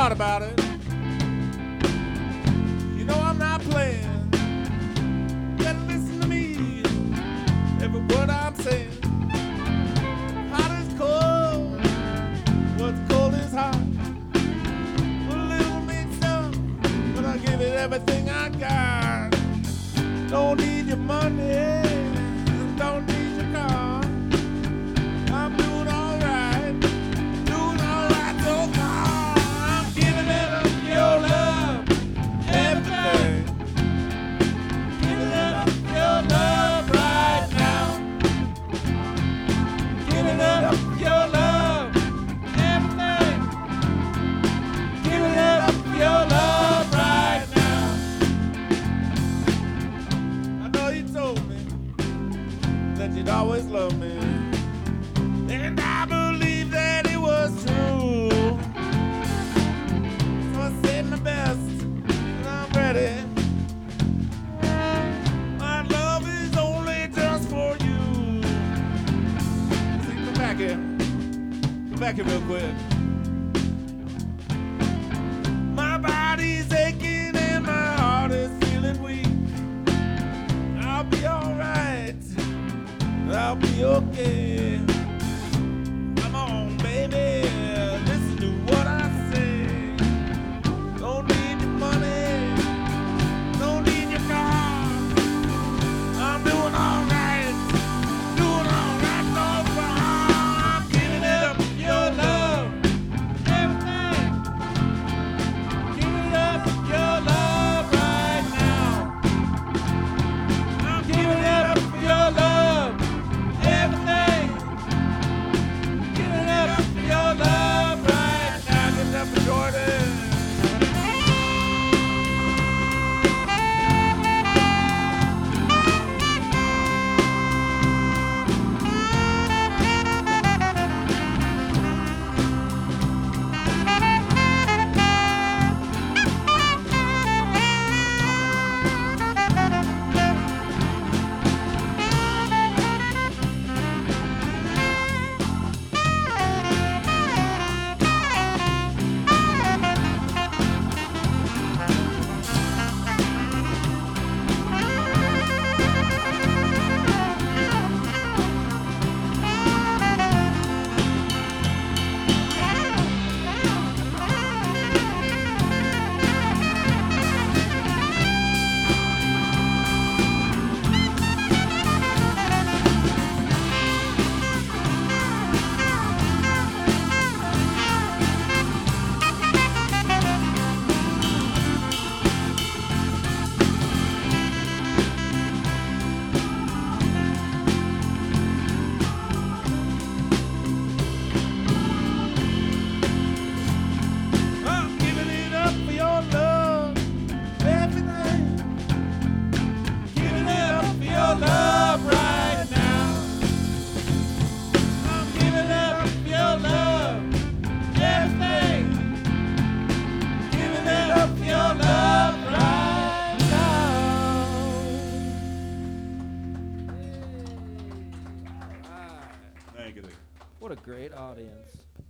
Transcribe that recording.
smart about it. You know I'm not playing. Better listen to me, every word I'm saying. Hot is cold, what's cold is hot. A little mixed up, but I give it everything I got. Don't need your money, don't need your car. I'm doing alright, so far. I'm giving it up your love, everything. Giving it up your love right now. Giving it up your love, everything. Giving it up your love right now. I know you told me that you'd always love me, and I believe that it was true. So I said my best, and I'm ready. My love is only just for you. See, come back here. Come back here real quick. My body's aching and my heart is feeling weak. I'll be alright. I'll be okay. Come on, baby, listen to what I say. Don't need your money, don't need your car. I'm doing alright so far. I'm giving it up your love, everything. Giving it up your love right now. I'm giving it up your love, everything. Giving it up your love right now. Give it up for Jordan. I'm giving it up for your love, everything. Giving it up for your love right now. I'm giving it up for your love, everything. Giving it up for your love right now. Thank you. What a great audience.